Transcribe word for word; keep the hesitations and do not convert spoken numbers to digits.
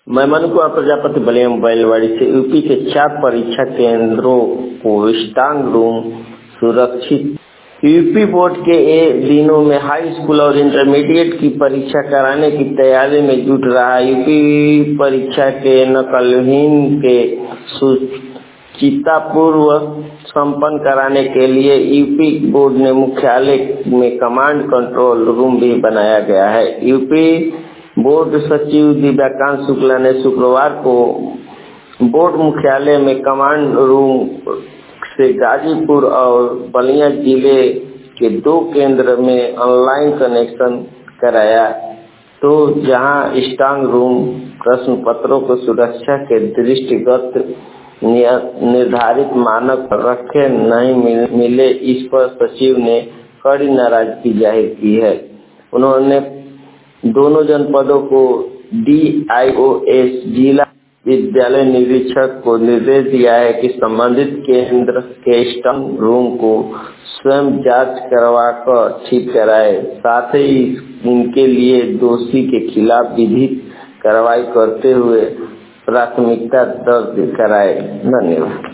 मैं मनु कुमार प्रजापति बलिया बैलवाड़ी से यूपी के चार परीक्षा केंद्रों को स्ट्रांग रूम सुरक्षित। यूपी बोर्ड के ए दिनों में हाई स्कूल और इंटरमीडिएट की परीक्षा कराने की तैयारी में जुट रहा है। यूपी परीक्षा के नकलहीन के सुचिंतापूर्व संपन्न कराने के लिए यूपी बोर्ड ने मुख्यालय में कमांड कंट्रोल रूम भी बनाया गया है। यूपी बोर्ड सचिव दिव्यकांत शुक्ला ने शुक्रवार को बोर्ड मुख्यालय में कमांड रूम से गाजीपुर और बलिया जिले के दो केंद्र में ऑनलाइन कनेक्शन कराया, तो जहां स्ट्रांग रूम प्रश्न पत्रों को सुरक्षा के दृष्टिगत निर्धारित मानक रखे नहीं मिले, इस पर सचिव ने कड़ी नाराजगी जाहिर की है। उन्होंने दोनों जनपदों को डीआईओएस जिला विद्यालय निरीक्षक को निर्देश दिया है कि संबंधित केंद्र के स्ट्रांग रूम को स्वयं जांच करवाकर ठीक कराए, साथ ही इनके लिए दोषी के खिलाफ विधिक कार्रवाई करते हुए प्राथमिकता दर्ज कराए। धन्यवाद।